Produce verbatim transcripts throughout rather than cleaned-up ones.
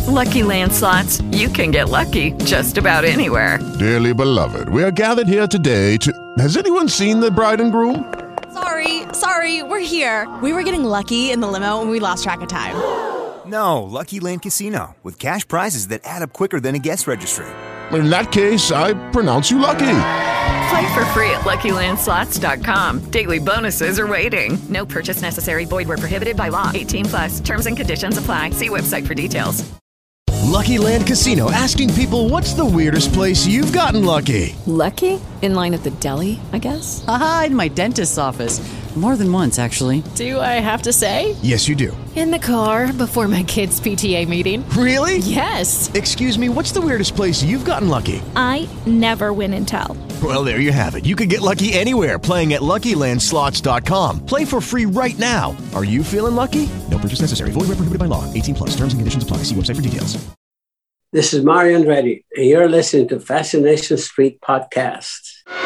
Lucky Land Slots, you can get lucky just about anywhere. Dearly beloved, we are gathered here today to... Has anyone seen the bride and groom? Sorry, sorry, we're here. We were getting lucky in the limo and we lost track of time. No, Lucky Land Casino, with cash prizes that add up quicker than a guest registry. In that case, I pronounce you lucky. Play for free at Lucky Land Slots dot com. Daily bonuses are waiting. No purchase necessary. Void where prohibited by law. eighteen plus. Terms and conditions apply. See website for details. Lucky Land Casino, asking people, what's the weirdest place you've gotten lucky? Lucky? In line at the deli, I guess? Aha, in my dentist's office. More than once, actually. Do I have to say? Yes, you do. In the car before my kids' P T A meeting. Really? Yes. Excuse me, what's the weirdest place you've gotten lucky? I never win and tell. Well, there you have it. You can get lucky anywhere, playing at Lucky Land Slots dot com. Play for free right now. Are you feeling lucky? No purchase necessary. Void where prohibited by law. eighteen plus. Terms and conditions apply. See website for details. This is Mario Andretti, and you're listening to Fascination Street Podcast.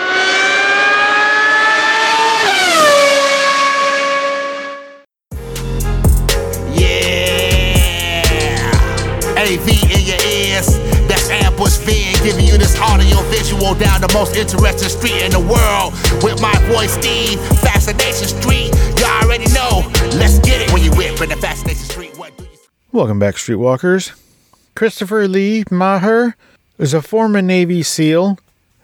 A V in your ears, that's Ambush Van, giving you this audio visual down the most interesting street in the world. With my boy Steve, Fascination Street, you already know. Let's get it when you whip in the Fascination Street. What do you... Welcome back, Streetwalkers. Christopher Lee Maher is a former Navy SEAL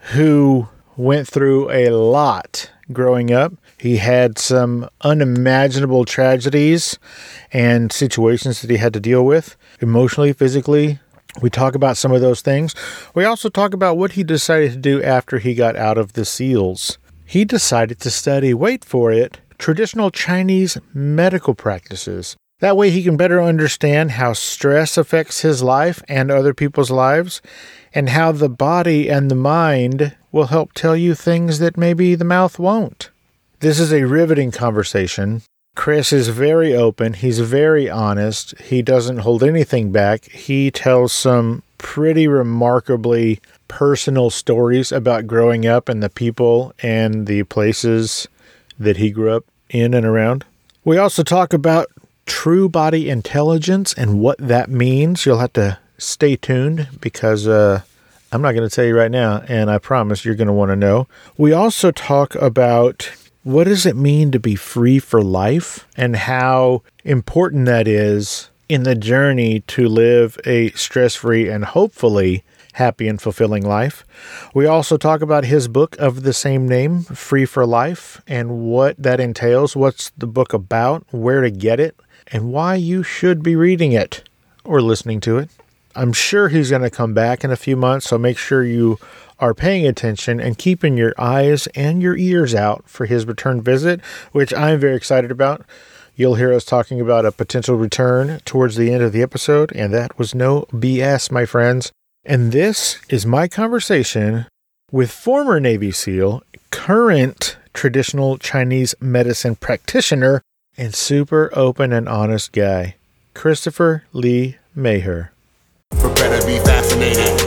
who went through a lot growing up. He had some unimaginable tragedies and situations that he had to deal with, emotionally, physically. We talk about some of those things. We also talk about what he decided to do after he got out of the SEALs. He decided to study, wait for it, traditional Chinese medical practices. That way he can better understand how stress affects his life and other people's lives, and how the body and the mind will help tell you things that maybe the mouth won't. This is a riveting conversation. Chris is very open. He's very honest. He doesn't hold anything back. He tells some pretty remarkably personal stories about growing up and the people and the places that he grew up in and around. We also talk about true body intelligence and what that means. You'll have to stay tuned because uh, I'm not going to tell you right now, and I promise you're going to want to know. We also talk about what does it mean to be free for life and how important that is in the journey to live a stress-free and hopefully happy and fulfilling life. We also talk about his book of the same name, Free for Life, and what that entails, what's the book about, where to get it, and why you should be reading it or listening to it. I'm sure he's going to come back in a few months, so make sure you are paying attention and keeping your eyes and your ears out for his return visit, which I'm very excited about. You'll hear us talking about a potential return towards the end of the episode, and that was no B S, my friends. And this is my conversation with former Navy SEAL, current traditional Chinese medicine practitioner, and super open and honest guy, Christopher Lee Maher. Prepare to be fascinated.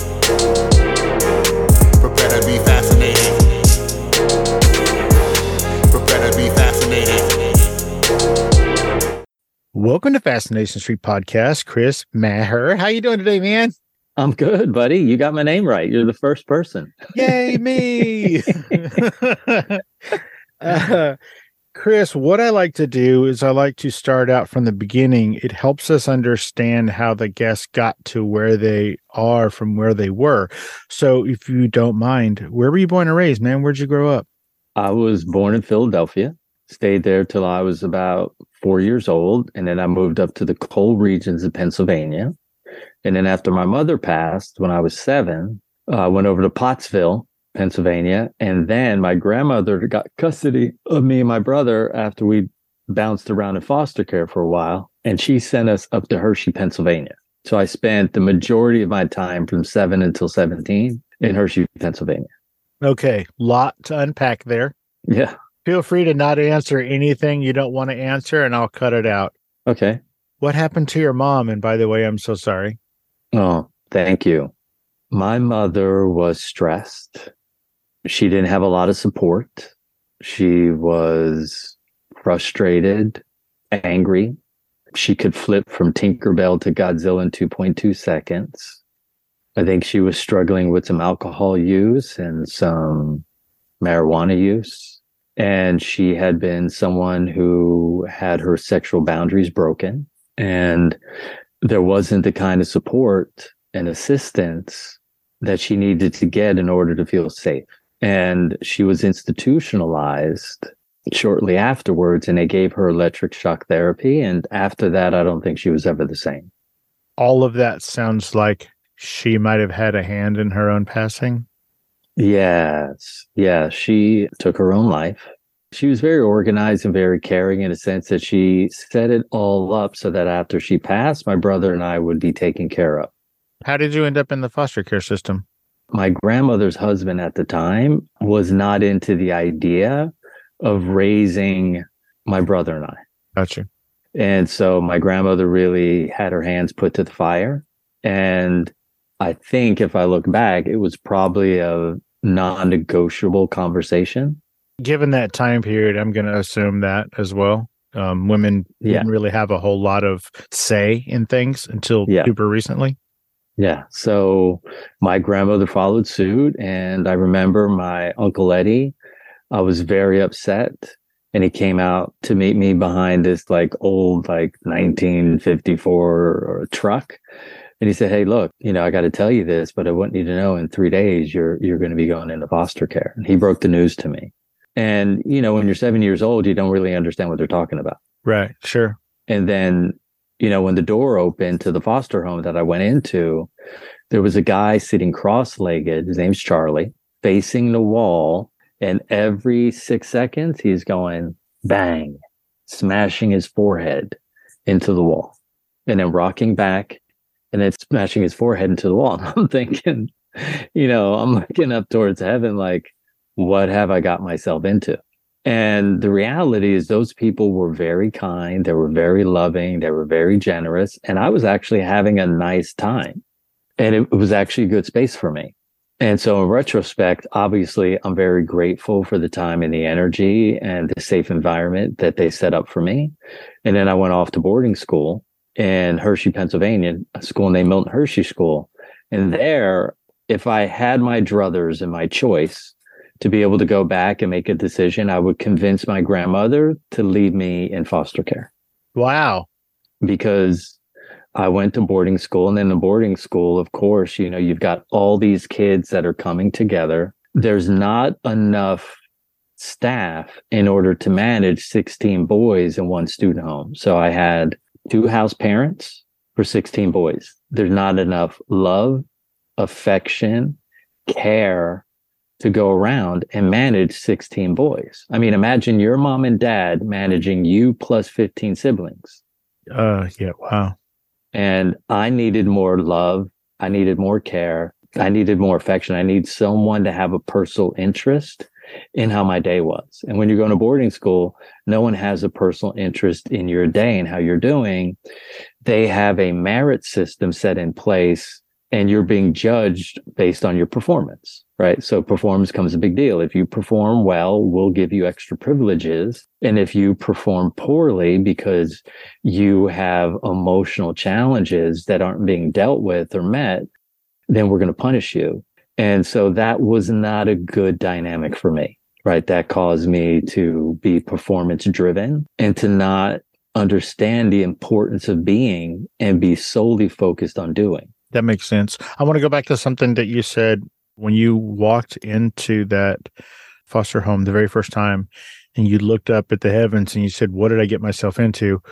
Prepare to be fascinated. Prepare to be fascinated. Welcome to Fascination Street Podcast, Chris Maher. How you doing today, man? I'm good, buddy. You got my name right. You're the first person. Yay, me! uh, Chris, what I like to do is I like to start out from the beginning. It helps us understand how the guests got to where they are from where they were. So if you don't mind, where were you born and raised, man? Where'd you grow up? I was born in Philadelphia, stayed there till I was about four years old, and then I moved up to the coal regions of Pennsylvania. And then after my mother passed, when I was seven, I uh, went over to Pottsville, Pennsylvania. And then my grandmother got custody of me and my brother after we bounced around in foster care for a while. And she sent us up to Hershey, Pennsylvania. So I spent the majority of my time from seven until seventeen in Hershey, Pennsylvania. Okay. Lot to unpack there. Yeah. Feel free to not answer anything you don't want to answer, and I'll cut it out. Okay. What happened to your mom? And by the way, I'm so sorry. Oh, thank you. My mother was stressed. She didn't have a lot of support. She was frustrated, angry. She could flip from Tinkerbell to Godzilla in two point two seconds. I think she was struggling with some alcohol use and some marijuana use. And she had been someone who had her sexual boundaries broken. And there wasn't the kind of support and assistance that she needed to get in order to feel safe. And she was institutionalized shortly afterwards, and they gave her electric shock therapy. And after that, I don't think she was ever the same. All of that sounds like she might have had a hand in her own passing. Yes. Yeah. She took her own life. She was very organized and very caring in a sense that she set it all up so that after she passed, my brother and I would be taken care of. How did you end up in the foster care system? My grandmother's husband at the time was not into the idea of raising my brother and I. Gotcha. And so my grandmother really had her hands put to the fire. And I think if I look back, it was probably a non-negotiable conversation. Given that time period, I'm going to assume that as well. Um, women yeah. didn't really have a whole lot of say in things until yeah. super recently. Yeah. So my grandmother followed suit. And I remember my Uncle Eddie, I was very upset. And he came out to meet me behind this like old, like nineteen fifty-four truck. And he said, hey, look, you know, I got to tell you this, but I want you to know in three days, you're, you're going to be going into foster care. And he broke the news to me. And, you know, when you're seven years old, you don't really understand what they're talking about. Right. Sure. And then, you know, when the door opened to the foster home that I went into, there was a guy sitting cross-legged. His name's Charlie, facing the wall. And every six seconds, he's going bang, smashing his forehead into the wall and then rocking back and then smashing his forehead into the wall. I'm thinking, you know, I'm looking up towards heaven like, what have I got myself into? And the reality is those people were very kind. They were very loving. They were very generous. And I was actually having a nice time. And it was actually a good space for me. And so in retrospect, obviously, I'm very grateful for the time and the energy and the safe environment that they set up for me. And then I went off to boarding school in Hershey, Pennsylvania, a school named Milton Hershey School. And there, if I had my druthers and my choice, to be able to go back and make a decision, I would convince my grandmother to leave me in foster care. Wow. Because I went to boarding school, and in the boarding school, of course, you know, you've got all these kids that are coming together. There's not enough staff in order to manage sixteen boys in one student home. So I had two house parents for sixteen boys. There's not enough love, affection, care to go around and manage sixteen boys. I mean, imagine your mom and dad managing you plus fifteen siblings. Uh, yeah, wow. And I needed more love. I needed more care. I needed more affection. I need someone to have a personal interest in how my day was. And when you're going to boarding school, no one has a personal interest in your day and how you're doing. They have a merit system set in place, and you're being judged based on your performance, right? So performance becomes a big deal. If you perform well, we'll give you extra privileges. And if you perform poorly because you have emotional challenges that aren't being dealt with or met, then we're going to punish you. And so that was not a good dynamic for me, right? That caused me to be performance driven and to not understand the importance of being and be solely focused on doing. That makes sense. I want to go back to something that you said when you walked into that foster home the very first time and you looked up at the heavens and you said, what did I get myself into?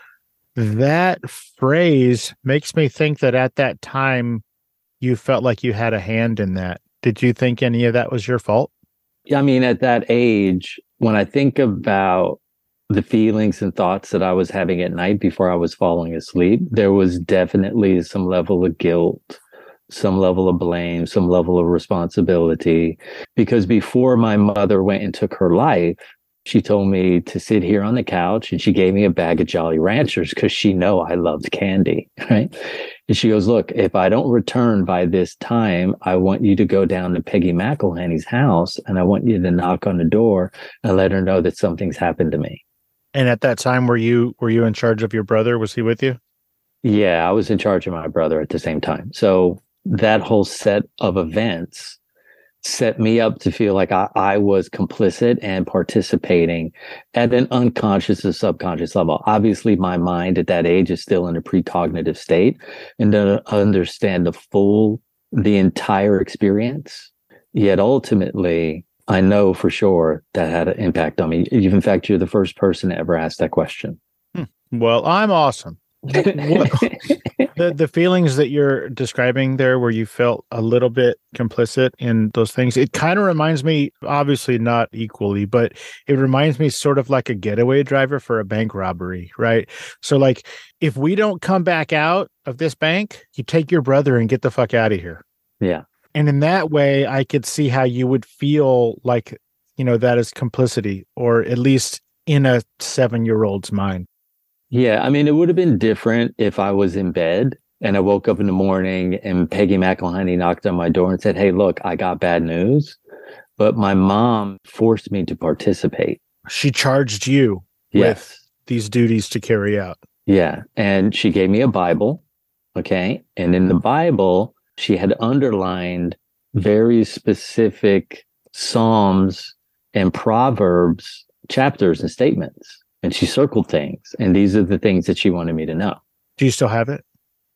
That phrase makes me think that at that time you felt like you had a hand in that. Did you think any of that was your fault? I mean, at that age, when I think about the feelings and thoughts that I was having at night before I was falling asleep, there was definitely some level of guilt, some level of blame, some level of responsibility. Because before my mother went and took her life, she told me to sit here on the couch, and she gave me a bag of Jolly Ranchers because she knew I loved candy, right? And she goes, look, if I don't return by this time, I want you to go down to Peggy McElhenney's house, and I want you to knock on the door and let her know that something's happened to me. And at that time, were you were you in charge of your brother? Was he with you? Yeah, I was in charge of my brother at the same time. So that whole set of events set me up to feel like I, I was complicit and participating at an unconscious or subconscious level. Obviously, my mind at that age is still in a precognitive state and to understand the full, the entire experience. Yet ultimately, I know for sure that had an impact on me. In fact, you're the first person to ever ask that question. Hmm. Well, I'm awesome. What, the the feelings that you're describing there, where you felt a little bit complicit in those things, it kind of reminds me, obviously not equally, but it reminds me sort of like a getaway driver for a bank robbery, right? So like, if we don't come back out of this bank, you take your brother and get the fuck out of here. Yeah. And in that way, I could see how you would feel like, you know, that is complicity, or at least in a seven-year-old's mind. Yeah, I mean, it would have been different if I was in bed and I woke up in the morning and Peggy McElhenney knocked on my door and said, hey, look, I got bad news. But my mom forced me to participate. She charged you yes. with these duties to carry out. Yeah. And she gave me a Bible. Okay. And in the Bible, she had underlined very specific Psalms and Proverbs chapters and statements. And she circled things. And these are the things that she wanted me to know. Do you still have it?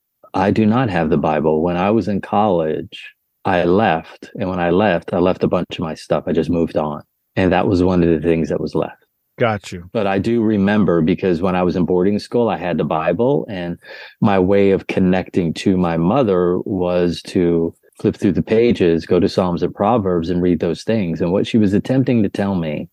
I do not have the Bible. When I was in college, I left. And when I left, I left a bunch of my stuff. I just moved on. And that was one of the things that was left. Got you. But I do remember, because when I was in boarding school, I had the Bible. And my way of connecting to my mother was to flip through the pages, go to Psalms and Proverbs and read those things. And what she was attempting to tell me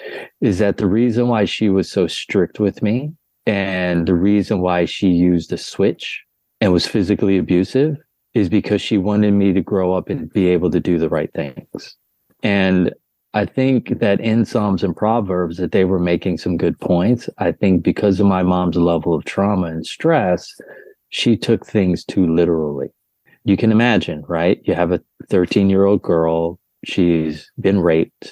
is that the reason why she was so strict with me and the reason why she used a switch and was physically abusive is because she wanted me to grow up and be able to do the right things. And I think that in Psalms and Proverbs that they were making some good points. I think because of my mom's level of trauma and stress, she took things too literally. You can imagine, right? You have a thirteen-year-old girl. She's been raped.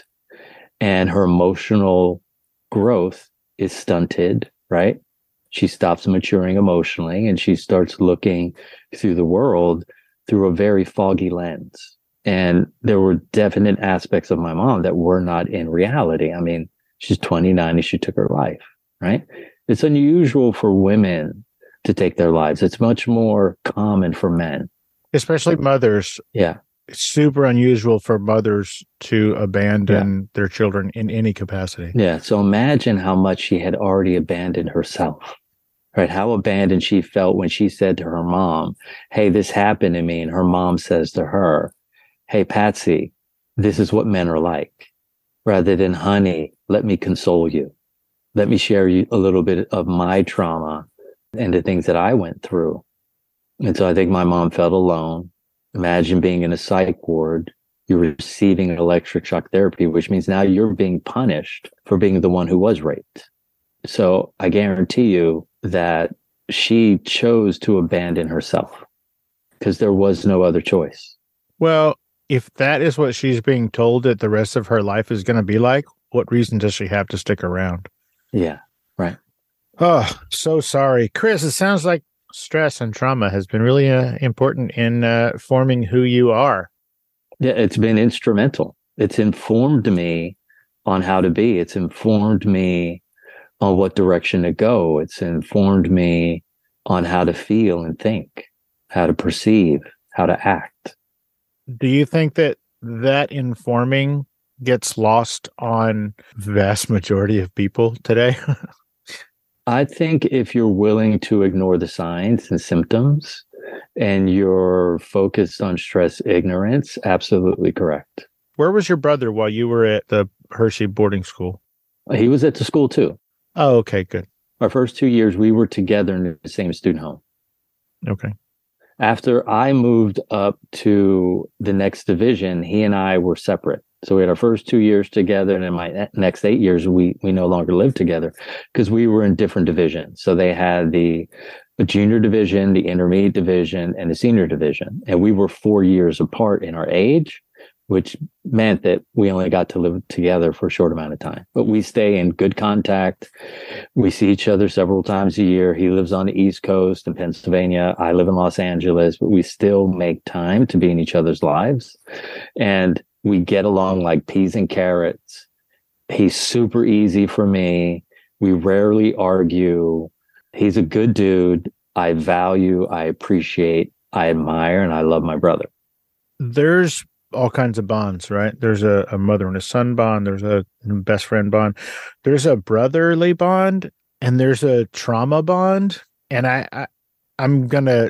And her emotional growth is stunted, right? She stops maturing emotionally and she starts looking through the world through a very foggy lens. And there were definite aspects of my mom that were not in reality. I mean, she's twenty-nine and she took her life, right? It's unusual for women to take their lives. It's much more common for men. Especially mothers. Yeah. It's super unusual for mothers to abandon yeah. their children in any capacity. Yeah. So imagine how much she had already abandoned herself, right? How abandoned she felt when she said to her mom, hey, this happened to me. And her mom says to her, hey, Patsy, this is what men are like. Rather than, honey, let me console you. Let me share you a little bit of my trauma and the things that I went through. And so I think my mom felt alone. Imagine being in a psych ward, you're receiving electric shock therapy, which means now you're being punished for being the one who was raped. So I guarantee you that she chose to abandon herself because there was no other choice. Well, if that is what she's being told that the rest of her life is going to be like, what reason does she have to stick around? Yeah, right. Oh, so sorry. Chris, it sounds like stress and trauma has been really uh, important in uh, forming who you are. Yeah, it's been instrumental. It's informed me on how to be. It's informed me on what direction to go. It's informed me on how to feel and think, how to perceive, how to act. Do you think that that informing gets lost on the vast majority of people today? I think if you're willing to ignore the signs and symptoms and you're focused on stress ignorance, absolutely correct. Where was your brother while you were at the Hershey boarding school? He was at the school too. Oh, okay, good. Our first two years, we were together in the same student home. Okay. After I moved up to the next division, he and I were separate. So we had our first two years together, and in my next eight years, we we no longer lived together because we were in different divisions. So they had the, the junior division, the intermediate division, and the senior division. And we were four years apart in our age, which meant that we only got to live together for a short amount of time. But we stay in good contact. We see each other several times a year. He lives on the East Coast in Pennsylvania. I live in Los Angeles, but we still make time to be in each other's lives. And we get along like peas and carrots. He's super easy for me. We rarely argue. He's a good dude. I value, I appreciate, I admire, and I love my brother. There's all kinds of bonds, right? There's a, a mother and a son bond. There's a best friend bond. There's a brotherly bond, and there's a trauma bond. And I, I I'm gonna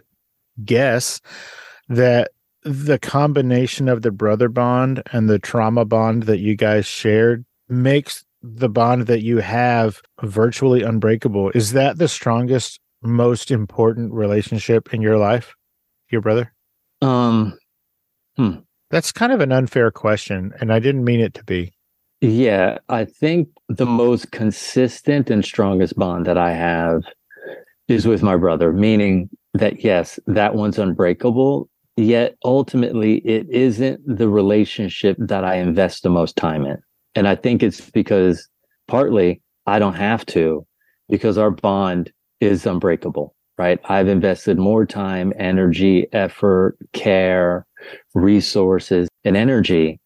guess that the combination of the brother bond and the trauma bond that you guys shared makes the bond that you have virtually unbreakable. Is that the strongest, most important relationship in your life, your brother? Um, hmm. That's kind of an unfair question, and I didn't mean it to be. Yeah, I think the most consistent and strongest bond that I have is with my brother, meaning that, yes, that one's unbreakable, yet ultimately it isn't the relationship that I invest the most time in. And I think it's because partly I don't have to, because our bond is unbreakable, right? I've invested more time, energy, effort, care, resources, and energy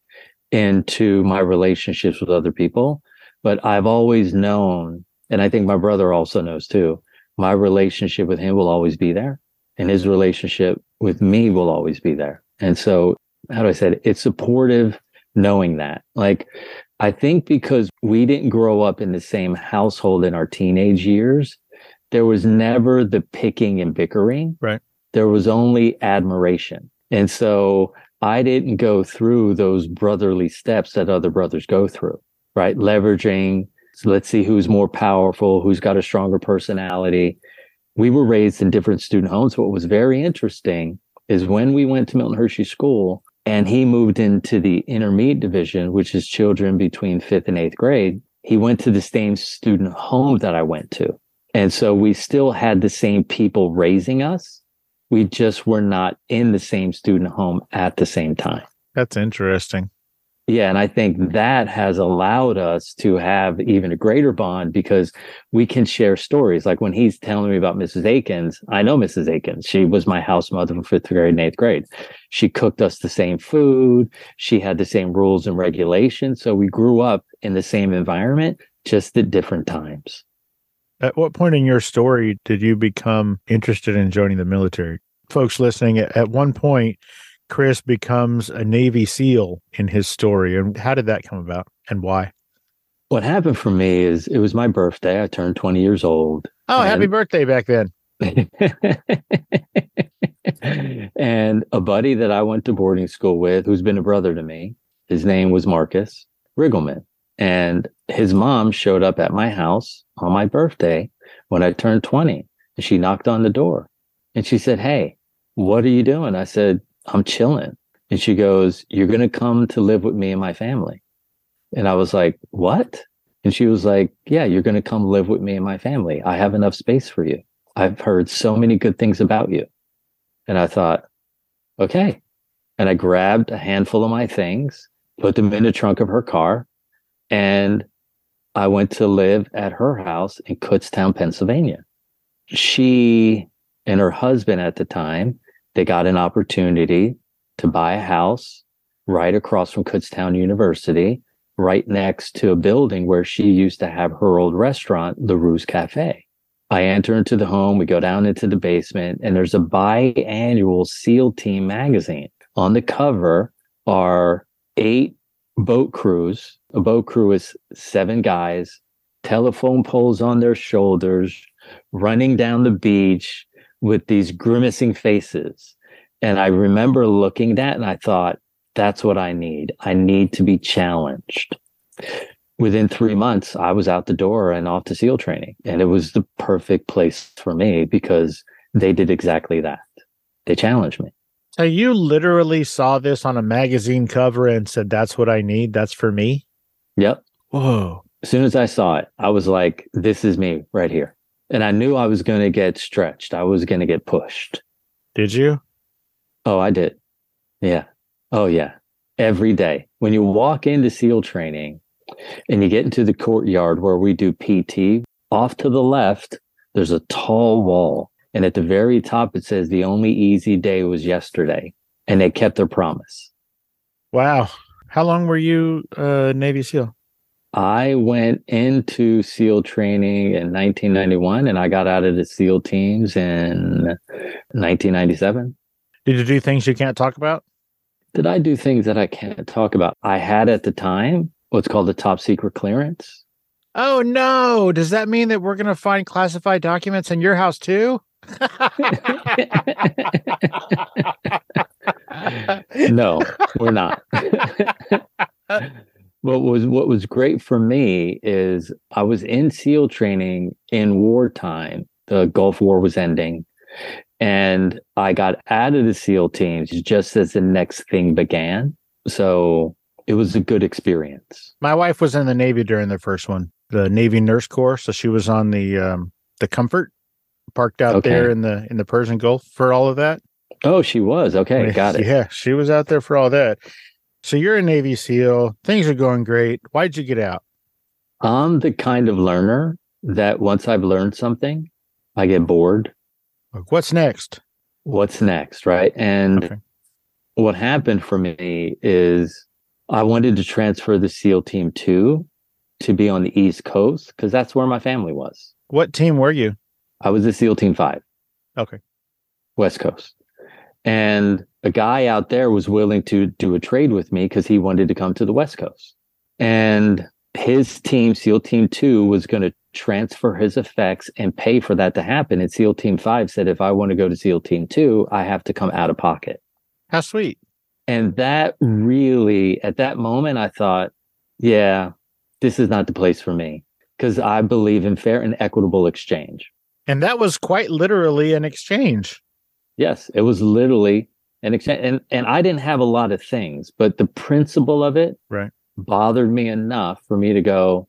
into my relationships with other people. But I've always known, and I think my brother also knows too, my relationship with him will always be there. And his relationship with me will always be there. And so, how do I say it? It's supportive knowing that. Like, I think because we didn't grow up in the same household in our teenage years, there was never the picking and bickering. Right. There There was only admiration. And so I didn't go through those brotherly steps that other brothers go through, right? Leveraging, so let's see who's more powerful, who's got a stronger personality. We were raised in different student homes. What was very interesting is when we went to Milton Hershey School and he moved into the intermediate division, which is children between fifth and eighth grade, he went to the same student home that I went to. And so we still had the same people raising us. We just were not in the same student home at the same time. That's interesting. Yeah. And I think that has allowed us to have even a greater bond because we can share stories. Like when he's telling me about Missus Akins, I know Missus Akins. She was my house mother from fifth grade and eighth grade. She cooked us the same food. She had the same rules and regulations. So we grew up in the same environment, just at different times. At what point in your story did you become interested in joining the military? Folks listening, at one point, Chris becomes a Navy SEAL in his story. And how did that come about and why? What happened for me is it was my birthday. I turned twenty years old. Oh, and... happy birthday back then. And a buddy that I went to boarding school with, who's been a brother to me, his name was Marcus Riggleman. And his mom showed up at my house on my birthday when I turned twenty. And she knocked on the door and she said, "Hey, what are you doing?" I said, "I'm chilling." And she goes, "You're going to come to live with me and my family." And I was like, "What?" And she was like, "Yeah, you're going to come live with me and my family. I have enough space for you. I've heard so many good things about you." And I thought, okay. And I grabbed a handful of my things, put them in the trunk of her car, and I went to live at her house in Kutztown, Pennsylvania. She and her husband at the time, they got an opportunity to buy a house right across from Kutztown University, right next to a building where she used to have her old restaurant, the Ruse Cafe. I enter into the home, we go down into the basement, and there's a biannual SEAL Team magazine. On the cover are eight boat crews. A boat crew is seven guys, telephone poles on their shoulders, running down the beach with these grimacing faces. And I remember looking at that and I thought, that's what I need. I need to be challenged. Within three months, I was out the door and off to SEAL training. And it was the perfect place for me because they did exactly that. They challenged me. So you literally saw this on a magazine cover and said, "That's what I need. That's for me." Yep. Whoa. As soon as I saw it, I was like, this is me right here. And I knew I was going to get stretched. I was going to get pushed. Did you? Oh, I did. Yeah. Oh, yeah. every day. When you walk into SEAL training and you get into the courtyard where we do P T, off to the left, there's a tall wall. And at the very top, it says the only easy day was yesterday. And they kept their promise. Wow. How long were you uh, Navy SEAL? I went into SEAL training in nineteen ninety-one, and I got out of the SEAL teams in nineteen ninety-seven. Did you do things you can't talk about? Did I do things that I can't talk about? I had at the time what's called a top secret clearance. Oh, no. Does that mean that we're going to find classified documents in your house, too? No, we're not. What was what was great for me is I was in SEAL training in wartime. The Gulf War was ending, and I got out of the SEAL teams just as the next thing began. So it was a good experience. My wife was in the Navy during the first one, the Navy Nurse Corps. So she was on the um, the Comfort, parked out Okay. there in the in the Persian Gulf for all of that. Oh, she was. Okay, got it. Yeah, she was out there for all that. So you're a Navy SEAL. Things are going great. Why'd you get out? I'm the kind of learner that once I've learned something, I get bored. Like, what's next? What's next, right? And Okay. what happened for me is I wanted to transfer the SEAL Team two to be on the East Coast because that's where my family was. What team were you? I was a SEAL Team five, Okay. West Coast. And a guy out there was willing to do a trade with me because he wanted to come to the West Coast. And his team, SEAL Team two, was going to transfer his effects and pay for that to happen. And SEAL Team five said, if I want to go to SEAL Team two, I have to come out of pocket. How sweet. And that really, at that moment, I thought, yeah, this is not the place for me because I believe in fair and equitable exchange. And that was quite literally an exchange. Yes, it was literally an exchange. And, and I didn't have a lot of things, but the principle of it Right. bothered me enough for me to go,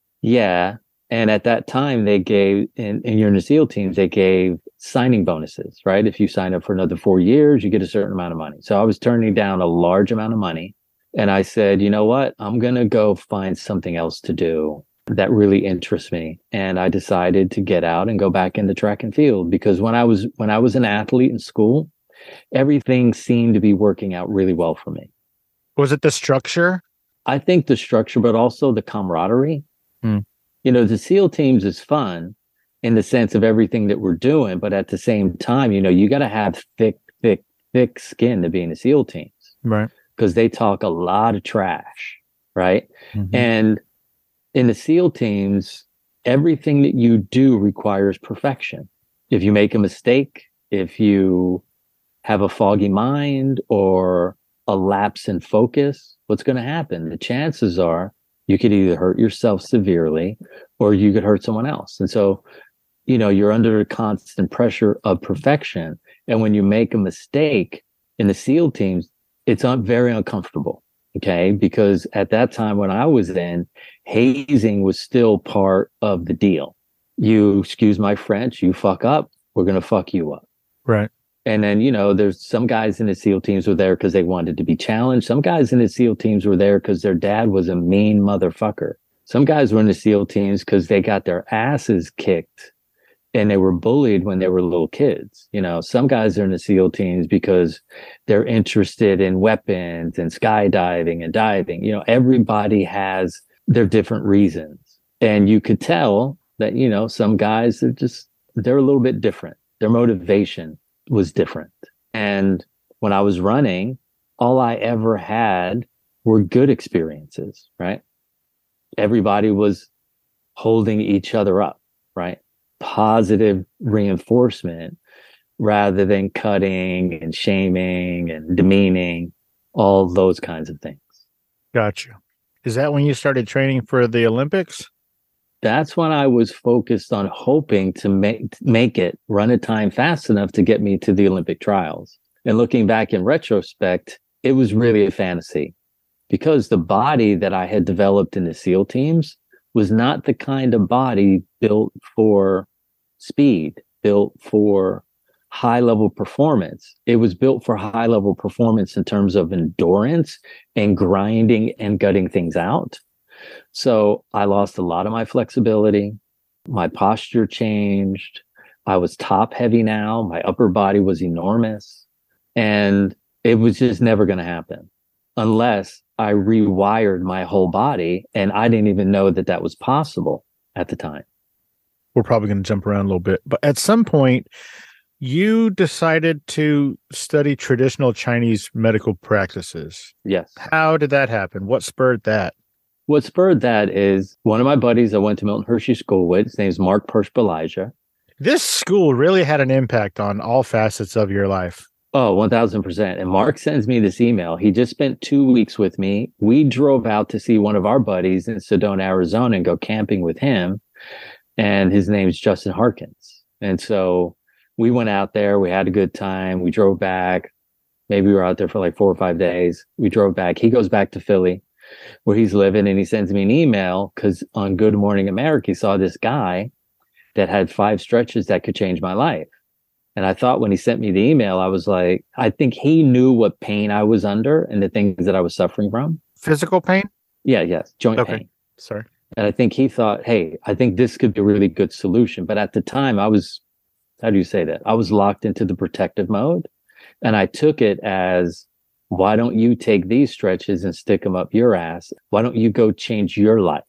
yeah. And at that time, they gave, in, in your SEAL teams, they gave signing bonuses, right? If you sign up for another four years, you get a certain amount of money. So I was turning down a large amount of money. And I said, you know what? I'm going to go find something else to do that really interests me. And I decided to get out and go back into track and field because when I was when I was an athlete in school, everything seemed to be working out really well for me. Was it the structure? I think the structure, but also the camaraderie. Hmm. You know, the SEAL teams is fun in the sense of everything that we're doing, but at the same time, you know, you got to have thick, thick, thick skin to be in the SEAL teams. Right. Because they talk a lot of trash, right? Mm-hmm. And in the SEAL teams, everything that you do requires perfection. If you make a mistake, if you have a foggy mind or a lapse in focus, what's going to happen? The chances are you could either hurt yourself severely or you could hurt someone else. And so, you know, you're under a constant pressure of perfection. And when you make a mistake in the SEAL teams, it's un- very uncomfortable. Okay. Because at that time when I was in, hazing was still part of the deal. You, excuse my French, you fuck up, we're going to fuck you up. Right. And then, you know, there's some guys in the SEAL teams were there because they wanted to be challenged. Some guys in the SEAL teams were there because their dad was a mean motherfucker. Some guys were in the SEAL teams because they got their asses kicked and they were bullied when they were little kids. You know, some guys are in the SEAL teams because they're interested in weapons and skydiving and diving. You know, everybody has their different reasons. And you could tell that, you know, some guys are just, they're a little bit different. Their motivation was different. And when I was running, all I ever had were good experiences, right? Everybody was holding each other up, right? Positive reinforcement rather than cutting and shaming and demeaning, all those kinds of things. Gotcha. Is that when you started training for the Olympics? That's when I was focused on hoping to make make it, run a time fast enough to get me to the Olympic trials. And looking back in retrospect, it was really a fantasy because the body that I had developed in the SEAL teams was not the kind of body built for speed, built for high level performance. It was built for high level performance in terms of endurance and grinding and gutting things out. So I lost a lot of my flexibility. My posture changed. I was top heavy now. My upper body was enormous. And it was just never going to happen unless I rewired my whole body. And I didn't even know that that was possible at the time. We're probably going to jump around a little bit, but at some point, you decided to study traditional Chinese medical practices. Yes. How did that happen? What spurred that? What spurred that is one of my buddies I went to Milton Hershey School with. His name is Mark Pershbalija. This school really had an impact on all facets of your life. Oh, one thousand percent. And Mark sends me this email. He just spent two weeks with me. We drove out to see one of our buddies in Sedona, Arizona, and go camping with him. And his name's Justin Harkins. And so we went out there. We had a good time. We drove back. Maybe we were out there for like four or five days. We drove back. He goes back to Philly where he's living, and he sends me an email because on Good Morning America, he saw this guy that had five stretches that could change my life. And I thought when he sent me the email, I was like, I think he knew what pain I was under and the things that I was suffering from. Physical pain? Yeah, yes. Joint okay. pain. Sorry. And I think he thought, hey, I think this could be a really good solution. But at the time, I was, how do you say that? I was locked into the protective mode. And I took it as, why don't you take these stretches and stick them up your ass? Why don't you go change your life?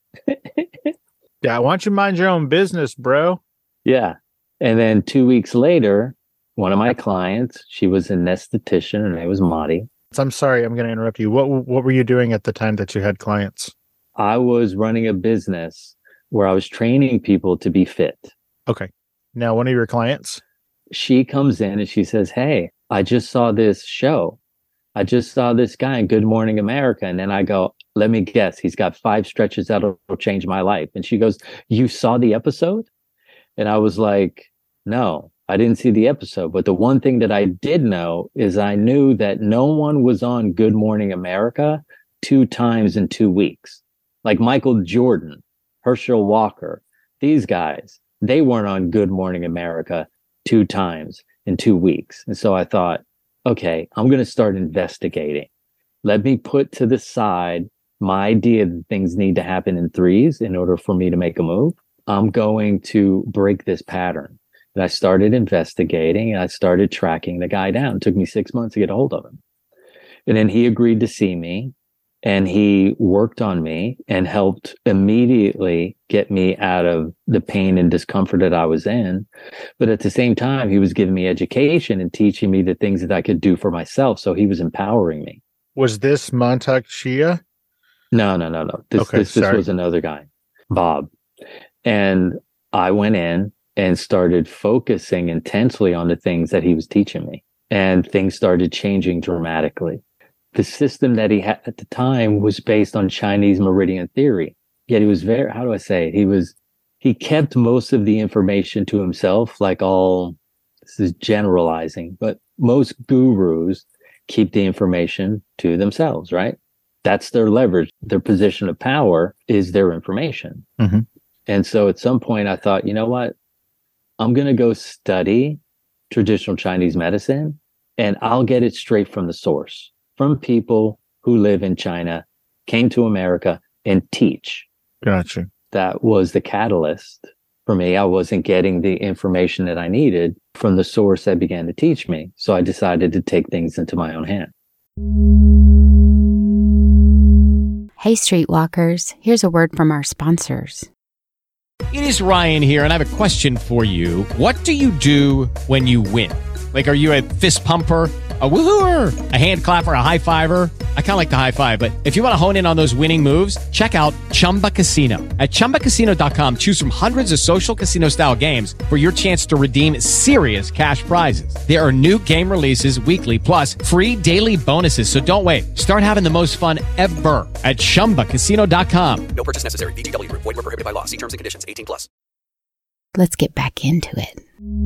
Yeah, why don't you mind your own business, bro? Yeah. And then two weeks later, one of my clients, she was an esthetician. Her name was Madi. I'm sorry, I'm going to interrupt you. What What were you doing at the time that you had clients? I was running a business where I was training people to be fit. Okay. Now, one of your clients? She comes in and she says, hey, I just saw this show. I just saw this guy in Good Morning America. And then I go, let me guess, he's got five stretches that'll change my life. And she goes, you saw the episode? And I was like, no, I didn't see the episode. But the one thing that I did know is I knew that no one was on Good Morning America two times in two weeks. Like Michael Jordan, Herschel Walker, these guys, they weren't on Good Morning America two times in two weeks. And so I thought, okay, I'm going to start investigating. Let me put to the side my idea that things need to happen in threes in order for me to make a move. I'm going to break this pattern. And I started investigating and I started tracking the guy down. It took me six months to get a hold of him. And then he agreed to see me. And he worked on me and helped immediately get me out of the pain and discomfort that I was in. But at the same time, he was giving me education and teaching me the things that I could do for myself. So he was empowering me. Was this Mantak Chia? No, no, no, no. This, okay, this, this was another guy, Bob. And I went in and started focusing intensely on the things that he was teaching me. And things started changing dramatically. The system that he had at the time was based on Chinese meridian theory. Yet he was very, how do I say it? He was, he kept most of the information to himself, like all, this is generalizing, but most gurus keep the information to themselves, right? That's their leverage. Their position of power is their information. Mm-hmm. And so at some point I thought, you know what? I'm going to go study traditional Chinese medicine and I'll get it straight from the source. From people who live in China, came to America and teach. Gotcha. That was the catalyst for me. I wasn't getting the information that I needed from the source that began to teach me. So I decided to take things into my own hand. Hey, Streetwalkers, here's a word from our sponsors. It is Ryan here, and I have a question for you. What do you do when you win? Like, are you a fist pumper, a woohooer, a hand clapper, a high fiver? I kind of like the high five, but if you want to hone in on those winning moves, check out Chumba Casino. At chumba casino dot com, choose from hundreds of social casino style games for your chance to redeem serious cash prizes. There are new game releases weekly, plus free daily bonuses. So don't wait. Start having the most fun ever at chumba casino dot com. No purchase necessary. V G W Group. Void where prohibited by law. See terms and conditions. eighteen plus. Let's get back into it.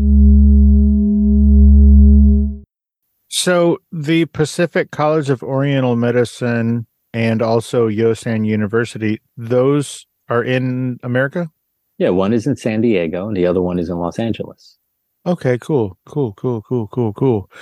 So the Pacific College of Oriental Medicine and also Yosan University, those are in America? Yeah, one is in San Diego and the other one is in Los Angeles. Okay, cool, cool, cool, cool, cool, cool.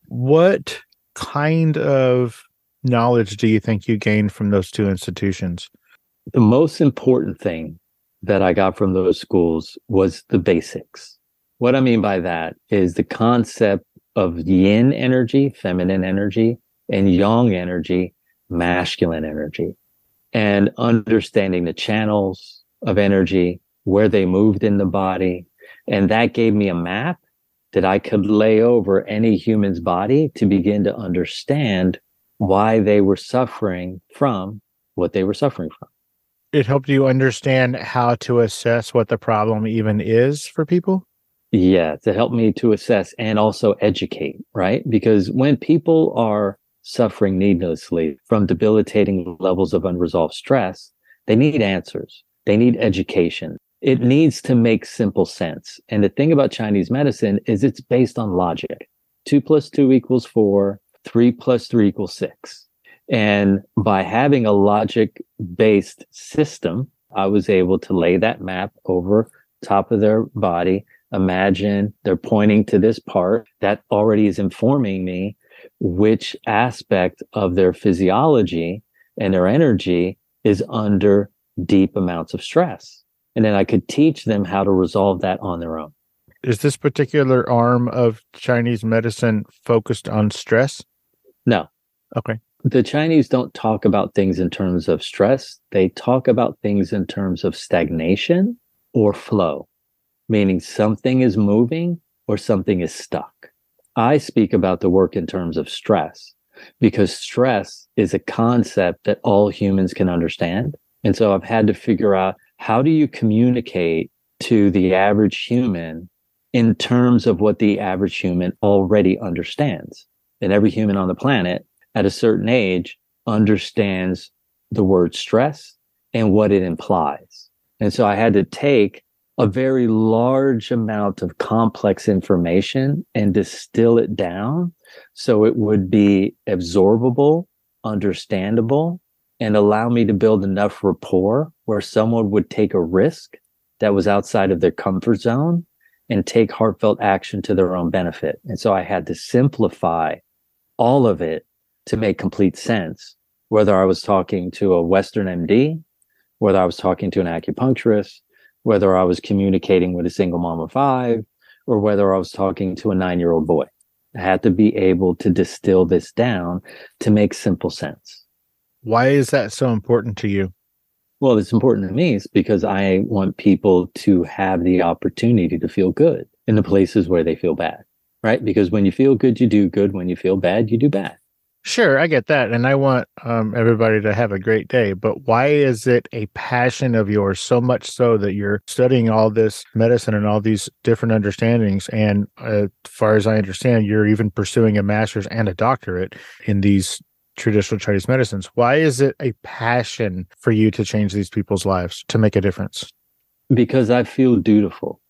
What kind of knowledge do you think you gained from those two institutions? The most important thing that I got from those schools was the basics. What I mean by that is the concept of yin energy, feminine energy, and yang energy, masculine energy, and understanding the channels of energy, where they moved in the body. And that gave me a map that I could lay over any human's body to begin to understand why they were suffering from what they were suffering from. It helped you understand how to assess what the problem even is for people? Yeah, to help me to assess and also educate, right? Because when people are suffering needlessly from debilitating levels of unresolved stress, they need answers. They need education. It needs to make simple sense. And the thing about Chinese medicine is it's based on logic. Two plus two equals four, three plus three equals six. And by having a logic-based system, I was able to lay that map over top of their body. Imagine they're pointing to this part that already is informing me which aspect of their physiology and their energy is under deep amounts of stress. And then I could teach them how to resolve that on their own. Is this particular arm of Chinese medicine focused on stress? No. Okay. The Chinese don't talk about things in terms of stress. They talk about things in terms of stagnation or flow, meaning something is moving or something is stuck. I speak about the work in terms of stress because stress is a concept that all humans can understand. And so I've had to figure out, how do you communicate to the average human in terms of what the average human already understands? And every human on the planet at a certain age understands the word stress and what it implies. And so I had to take a very large amount of complex information and distill it down so it would be absorbable, understandable, and allow me to build enough rapport where someone would take a risk that was outside of their comfort zone and take heartfelt action to their own benefit. And so I had to simplify all of it to make complete sense, whether I was talking to a Western M D, whether I was talking to an acupuncturist, whether I was communicating with a single mom of five, or whether I was talking to a nine-year-old boy. I had to be able to distill this down to make simple sense. Why is that so important to you? Well, it's important to me because I want people to have the opportunity to feel good in the places where they feel bad, right? Because when you feel good, you do good. When you feel bad, you do bad. Sure, I get that. And I want um, everybody to have a great day. But why is it a passion of yours so much so that you're studying all this medicine and all these different understandings? And uh, as far as I understand, you're even pursuing a master's and a doctorate in these traditional Chinese medicines. Why is it a passion for you to change these people's lives, to make a difference? Because I feel dutiful.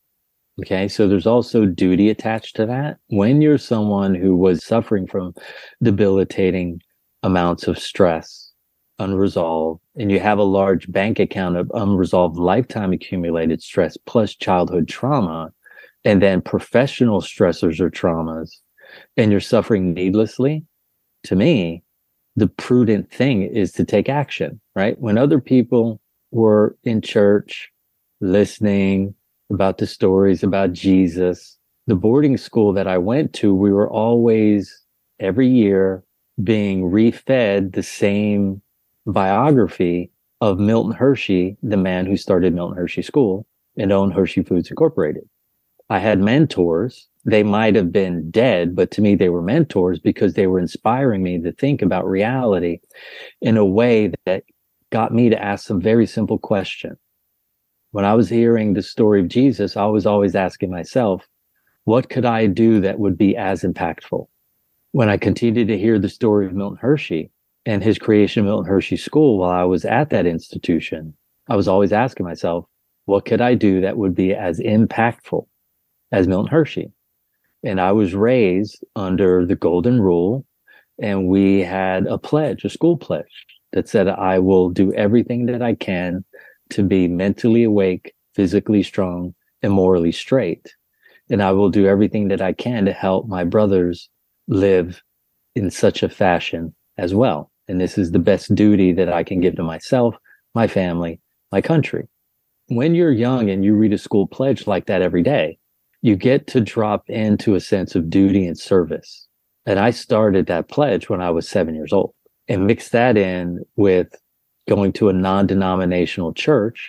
Okay, so there's also duty attached to that. When you're someone who was suffering from debilitating amounts of stress, unresolved, and you have a large bank account of unresolved lifetime accumulated stress plus childhood trauma, and then professional stressors or traumas, and you're suffering needlessly, to me, the prudent thing is to take action, right? When other people were in church listening about the stories about Jesus, the boarding school that I went to, we were always every year being refed the same biography of Milton Hershey, the man who started Milton Hershey School and owned Hershey Foods Incorporated. I had mentors. They might have been dead, but to me, they were mentors because they were inspiring me to think about reality in a way that got me to ask some very simple questions. When I was hearing the story of Jesus, I was always asking myself, what could I do that would be as impactful? When I continued to hear the story of Milton Hershey and his creation of Milton Hershey School while I was at that institution, I was always asking myself, what could I do that would be as impactful as Milton Hershey? And I was raised under the Golden Rule, and we had a pledge, a school pledge that said, I will do everything that I can to be mentally awake, physically strong, and morally straight. And I will do everything that I can to help my brothers live in such a fashion as well. And this is the best duty that I can give to myself, my family, my country. When you're young and you read a school pledge like that every day, you get to drop into a sense of duty and service. And I started that pledge when I was seven years old and mixed that in with going to a non-denominational church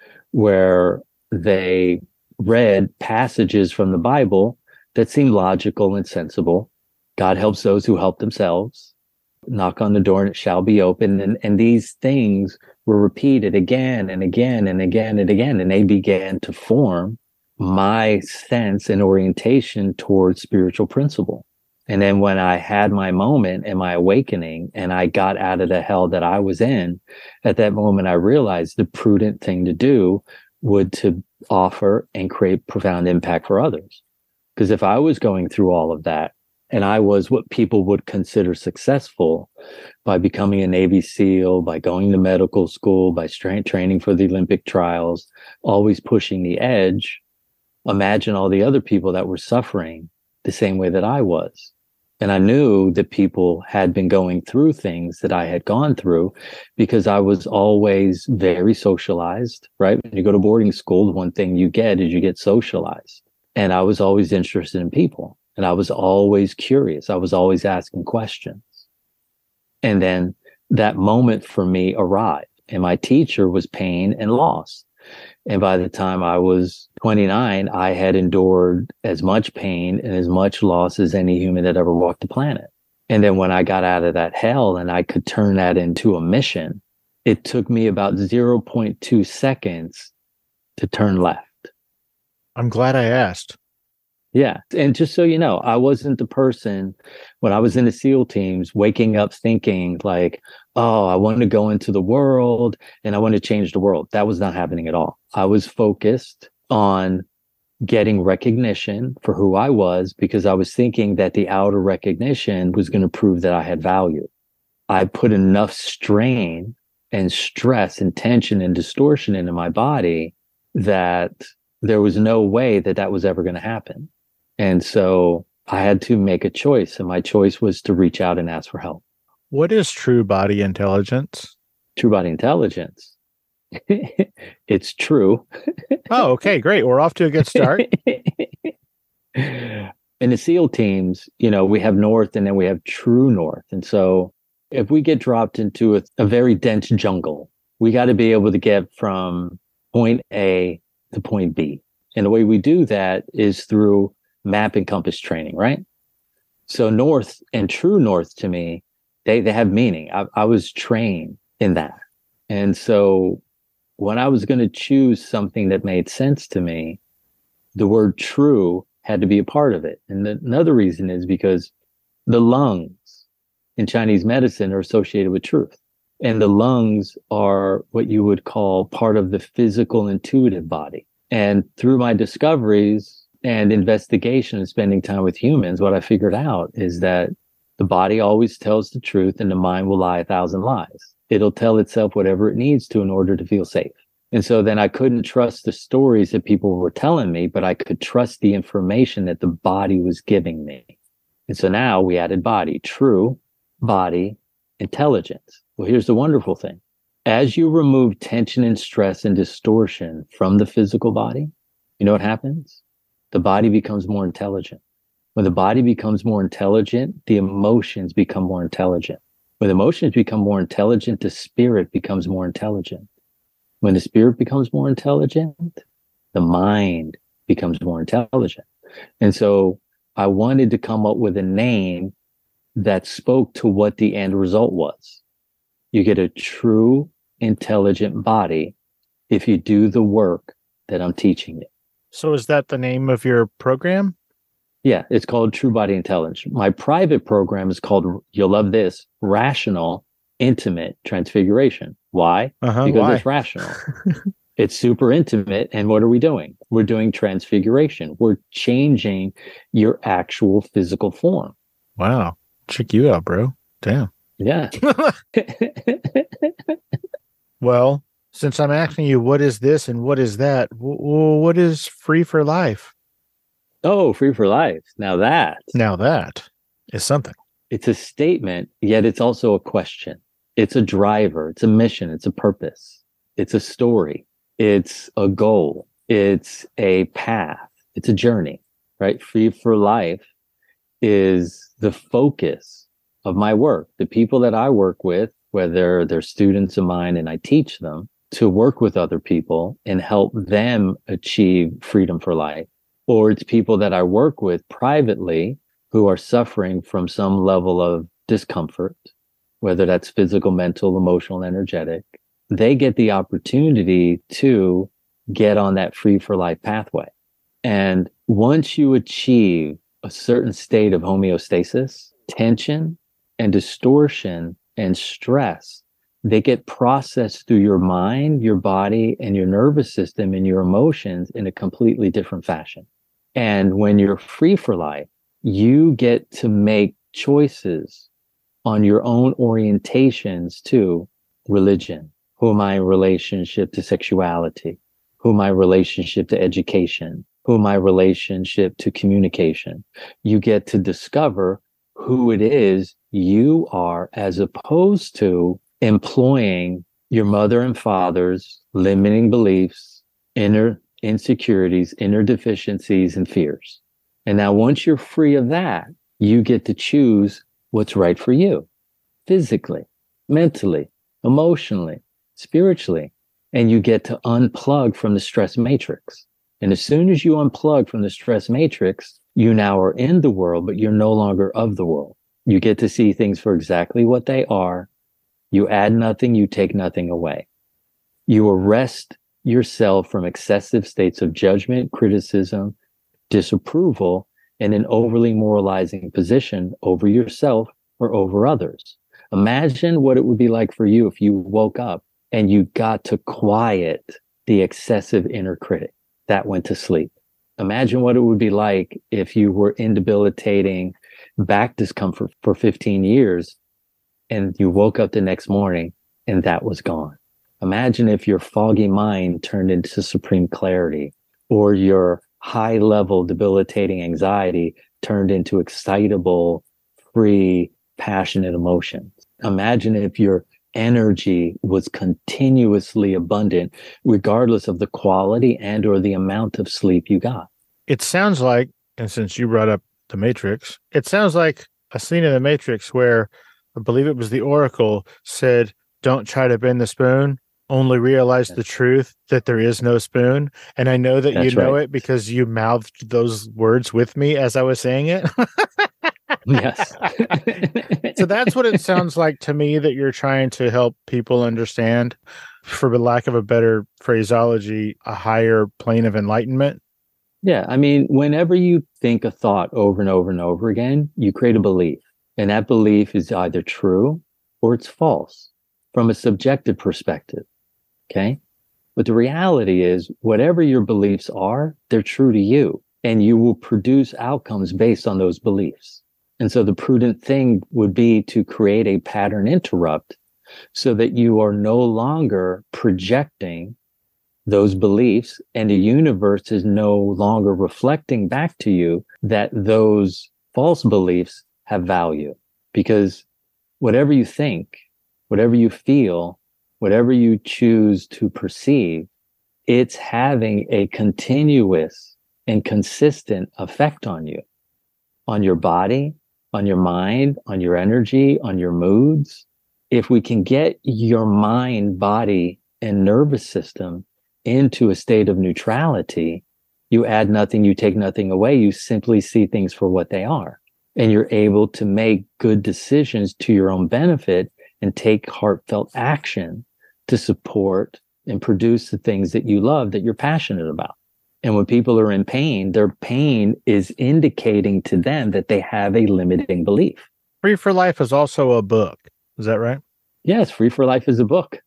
where they read passages from the Bible that seemed logical and sensible. God helps those who help themselves. Knock on the door and it shall be open. And, and these things were repeated again and again and again and again. And they began to form my sense and orientation towards spiritual principle. And then when I had my moment and my awakening and I got out of the hell that I was in, at that moment, I realized the prudent thing to do would to offer and create profound impact for others. Because if I was going through all of that and I was what people would consider successful by becoming a Navy SEAL, by going to medical school, by stra- training for the Olympic trials, always pushing the edge, imagine all the other people that were suffering the same way that I was. And I knew that people had been going through things that I had gone through because I was always very socialized, right? When you go to boarding school, the one thing you get is you get socialized. And I was always interested in people. And I was always curious. I was always asking questions. And then that moment for me arrived. And my teacher was pain and loss. And by the time I was twenty-nine, I had endured as much pain and as much loss as any human that ever walked the planet. And then when I got out of that hell and I could turn that into a mission, it took me about zero point two seconds to turn left. I'm glad I asked. Yeah. And just so you know, I wasn't the person when I was in the SEAL teams waking up thinking like, oh, I want to go into the world and I want to change the world. That was not happening at all. I was focused on getting recognition for who I was because I was thinking that the outer recognition was going to prove that I had value. I put enough strain and stress and tension and distortion into my body that there was no way that that was ever going to happen. And so I had to make a choice, and my choice was to reach out and ask for help. What is true body intelligence? True body intelligence. It's true. Oh, okay, great. We're off to a good start. In the SEAL teams, you know, we have North and then we have True North. And so if we get dropped into a, a very dense jungle, we got to be able to get from point A to point B. And the way we do that is through map and compass training, right? So North and True North to me, they, they have meaning. I, I was trained in that. And so when I was going to choose something that made sense to me, the word true had to be a part of it. And the, another reason is because the lungs in Chinese medicine are associated with truth. And the lungs are what you would call part of the physical intuitive body. And through my discoveries and investigation and spending time with humans, what I figured out is that the body always tells the truth and the mind will lie a thousand lies. It'll tell itself whatever it needs to in order to feel safe. And so then I couldn't trust the stories that people were telling me, but I could trust the information that the body was giving me. And so now we added body, true body intelligence. Well, here's the wonderful thing. As you remove tension and stress and distortion from the physical body, you know what happens? The body becomes more intelligent. When the body becomes more intelligent, the emotions become more intelligent. When emotions become more intelligent, the spirit becomes more intelligent. When the spirit becomes more intelligent, the mind becomes more intelligent. And so I wanted to come up with a name that spoke to what the end result was. You get a true, intelligent body if you do the work that I'm teaching you. So is that the name of your program? Yeah, it's called True Body Intelligence. My private program is called, you'll love this, Rational Intimate Transfiguration. Why? Uh-huh, because why? It's rational. It's super intimate. And what are we doing? We're doing transfiguration. We're changing your actual physical form. Wow. Check you out, bro. Damn. Yeah. Well, since I'm asking you, what is this and what is that? W- what is Free for Life? Oh, free for life. Now that. Now that is something. It's a statement, yet it's also a question. It's a driver. It's a mission. It's a purpose. It's a story. It's a goal. It's a path. It's a journey, right? Free for life is the focus of my work. The people that I work with, whether they're students of mine and I teach them to work with other people and help them achieve freedom for life, or it's people that I work with privately who are suffering from some level of discomfort, whether that's physical, mental, emotional, energetic, they get the opportunity to get on that free for life pathway. And once you achieve a certain state of homeostasis, tension and distortion and stress, they get processed through your mind, your body, and your nervous system and your emotions in a completely different fashion. And when you're free for life, you get to make choices on your own orientations to religion. Who am I in relationship to sexuality? Who am I in relationship to education? Who am I in relationship to communication? You get to discover who it is you are, as opposed to employing your mother and father's limiting beliefs, inner insecurities, inner deficiencies, and fears. And now once you're free of that, you get to choose what's right for you, physically, mentally, emotionally, spiritually, and you get to unplug from the stress matrix. And as soon as you unplug from the stress matrix, you now are in the world, but you're no longer of the world. You get to see things for exactly what they are. You add nothing, you take nothing away. You arrest yourself from excessive states of judgment, criticism, disapproval, and an overly moralizing position over yourself or over others. Imagine what it would be like for you if you woke up and you got to quiet the excessive inner critic that went to sleep. Imagine what it would be like if you were in debilitating back discomfort for fifteen years and you woke up the next morning and that was gone. Imagine if your foggy mind turned into supreme clarity, or your high level debilitating anxiety turned into excitable, free, passionate emotions. Imagine if your energy was continuously abundant, regardless of the quality and or the amount of sleep you got. It sounds like, and since you brought up The Matrix, it sounds like a scene in The Matrix where I believe it was the Oracle said, "Don't try to bend the spoon, only realize the truth that there is no spoon." And I know that That's you know right. it because you mouthed those words with me as I was saying it. Yes. So that's what it sounds like to me, that you're trying to help people understand, for lack of a better phraseology, a higher plane of enlightenment. Yeah. I mean, whenever you think a thought over and over and over again, you create a belief. And that belief is either true or it's false from a subjective perspective. Okay. But the reality is, whatever your beliefs are, they're true to you, and you will produce outcomes based on those beliefs. And so the prudent thing would be to create a pattern interrupt so that you are no longer projecting those beliefs, and the universe is no longer reflecting back to you that those false beliefs have value. Because whatever you think, whatever you feel, whatever you choose to perceive, it's having a continuous and consistent effect on you, on your body, on your mind, on your energy, on your moods. If we can get your mind, body, and nervous system into a state of neutrality, you add nothing, you take nothing away. You simply see things for what they are. And you're able to make good decisions to your own benefit and take heartfelt action to support and produce the things that you love, that you're passionate about. And when people are in pain, their pain is indicating to them that they have a limiting belief. Free for Life is also a book. Is that right? Yes, Free for Life is a book.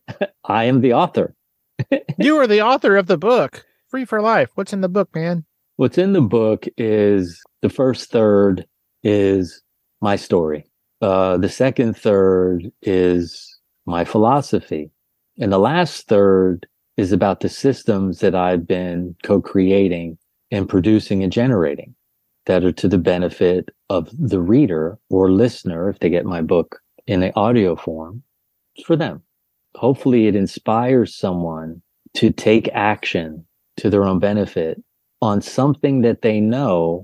I am the author. You are the author of the book, Free for Life. What's in the book, man? What's in the book is, the first third is my story. Uh, the second third is my philosophy. And the last third is about the systems that I've been co-creating and producing and generating that are to the benefit of the reader or listener if they get my book in an audio form. It's for them. Hopefully it inspires someone to take action to their own benefit on something that they know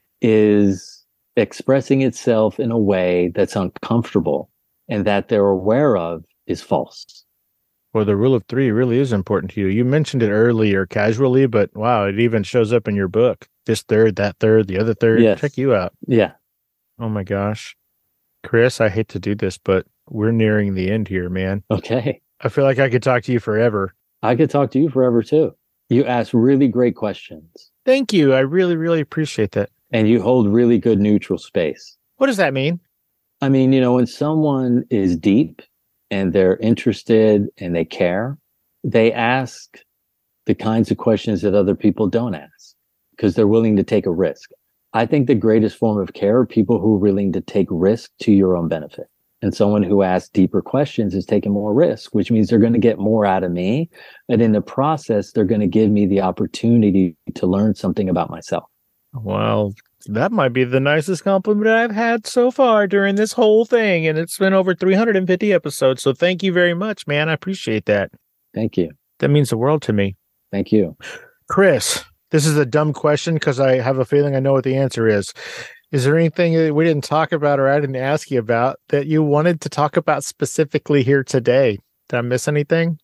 is expressing itself in a way that's uncomfortable and that they're aware of is false. Well, the rule of three really is important to you. You mentioned it earlier casually, but wow, it even shows up in your book. This third, that third, the other third. Yes. Check you out. Yeah. Oh my gosh. Chris, I hate to do this, but we're nearing the end here, man. Okay. I feel like I could talk to you forever. I could talk to you forever too. You ask really great questions. Thank you. I really, really appreciate that. And you hold really good neutral space. What does that mean? I mean, you know, when someone is deep and they're interested and they care, they ask the kinds of questions that other people don't ask because they're willing to take a risk. I think the greatest form of care are people who are willing to take risk to your own benefit. And someone who asks deeper questions is taking more risk, which means they're going to get more out of me. And in the process, they're going to give me the opportunity to learn something about myself. Well, that might be the nicest compliment I've had so far during this whole thing. And it's been over three hundred fifty episodes. So thank you very much, man. I appreciate that. Thank you. That means the world to me. Thank you. Chris, this is a dumb question because I have a feeling I know what the answer is. Is there anything that we didn't talk about or I didn't ask you about that you wanted to talk about specifically here today? Did I miss anything?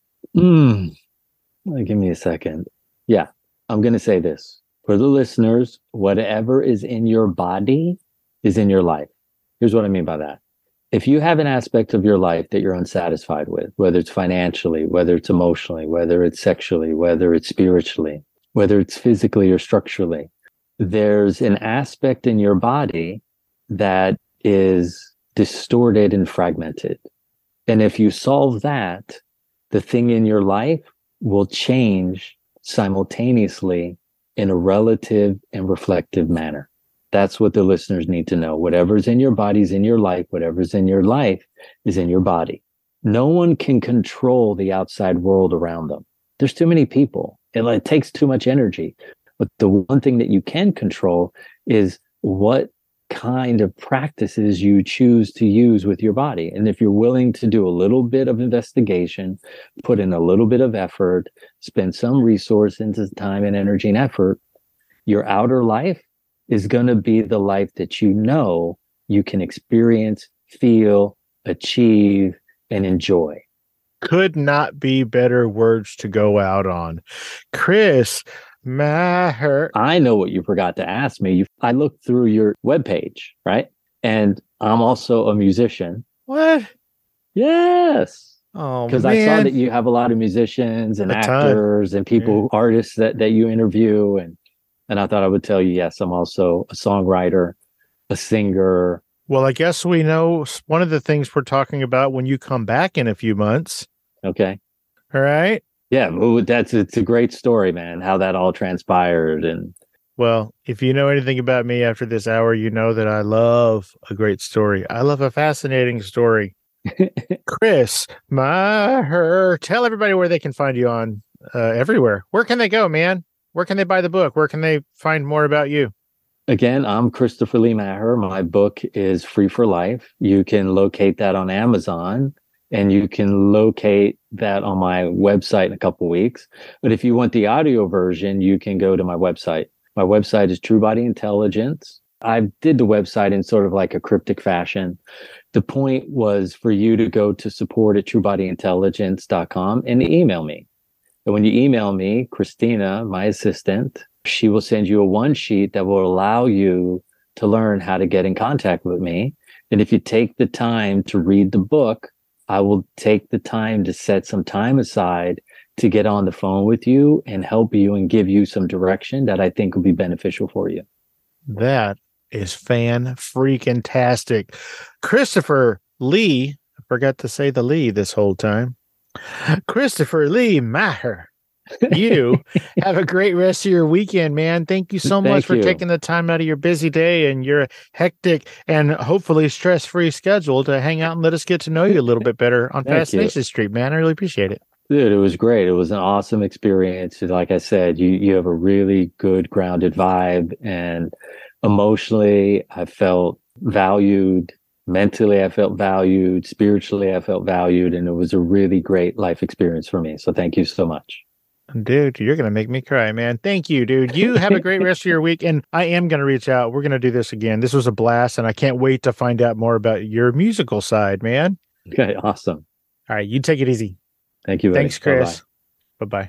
Hmm. Give me a second. Yeah, I'm going to say this. For the listeners, whatever is in your body is in your life. Here's what I mean by that. If you have an aspect of your life that you're unsatisfied with, whether it's financially, whether it's emotionally, whether it's sexually, whether it's spiritually, whether it's physically or structurally, there's an aspect in your body that is distorted and fragmented. And if you solve that, the thing in your life will change simultaneously in a relative and reflective manner. That's what the listeners need to know. Whatever's in your body is in your life. Whatever's in your life is in your body. No one can control the outside world around them. There's too many people. It, it takes too much energy. But the one thing that you can control is what kind of practices you choose to use with your body. And if you're willing to do a little bit of investigation, put in a little bit of effort, spend some resource into time and energy and effort, your outer life is going to be the life that you know you can experience, feel, achieve, and enjoy. Could not be better words to go out on. Chris Maher. I know what you forgot to ask me. You, I looked through your webpage, right? And I'm also a musician. What? Yes. Oh, because I saw that you have a lot of musicians and A actors ton. and people, Yeah. artists that, that you interview. And, and I thought I would tell you, yes, I'm also a songwriter, a singer. Well, I guess we know s- one of the things we're talking about when you come back in a few months. Okay. All right. Yeah, well, that's it's a great story, man, how that all transpired. And Well, if you know anything about me after this hour, you know that I love a great story. I love a fascinating story. Chris Maher, tell everybody where they can find you on uh, everywhere. Where can they go, man? Where can they buy the book? Where can they find more about you? again, I'm Christopher Lee Maher. My book is Free for Life. You can locate that on Amazon. And you can locate that on my website in a couple weeks. But if you want the audio version, you can go to my website. My website is True Body Intelligence. I did the website in sort of like a cryptic fashion. The point was for you to go to support at true body intelligence dot com and email me. And when you email me, Christina, my assistant, she will send you a one sheet that will allow you to learn how to get in contact with me. And if you take the time to read the book, I will take the time to set some time aside to get on the phone with you and help you and give you some direction that I think will be beneficial for you. That is fan-freaking-tastic. Christopher Lee, I forgot to say the Lee this whole time. Christopher Lee Maher, you have a great rest of your weekend, man. Thank you so much Thank for you. taking the time out of your busy day and your hectic and hopefully stress-free schedule to hang out and let us get to know you a little bit better on Thank you. Fascination Street, man. I really appreciate it. Dude, it was great. It was an awesome experience. Like I said, you you have a really good grounded vibe, and emotionally I felt valued. Mentally I felt valued. Spiritually I felt valued, and it was a really great life experience for me. So thank you so much. Dude, you're going to make me cry, man. Thank you, dude. You have a great rest of your week, and I am going to reach out. We're going to do this again. This was a blast, and I can't wait to find out more about your musical side, man. Okay, awesome. All right, you take it easy. Thank you. Buddy. Thanks, Chris. Bye-bye.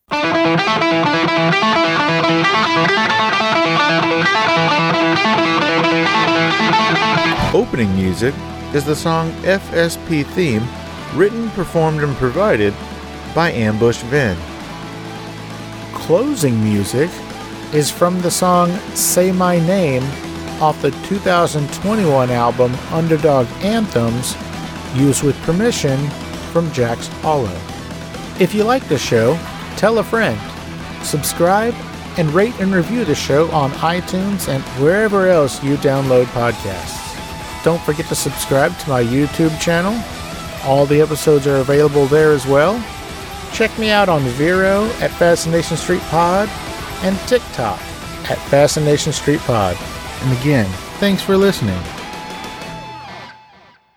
Opening music is the song F S P Theme, written, performed, and provided by Ambush Vin. Closing music is from the song Say My Name off the two thousand twenty-one album Underdog Anthems, used with permission from Jax Hollow. If you like the show, tell a friend. Subscribe and rate and review the show on iTunes and wherever else you download podcasts. Don't forget to subscribe to my YouTube channel. All the episodes are available there as well. Check me out on Vero at Fascination Street Pod and TikTok at Fascination Street Pod. And again, thanks for listening.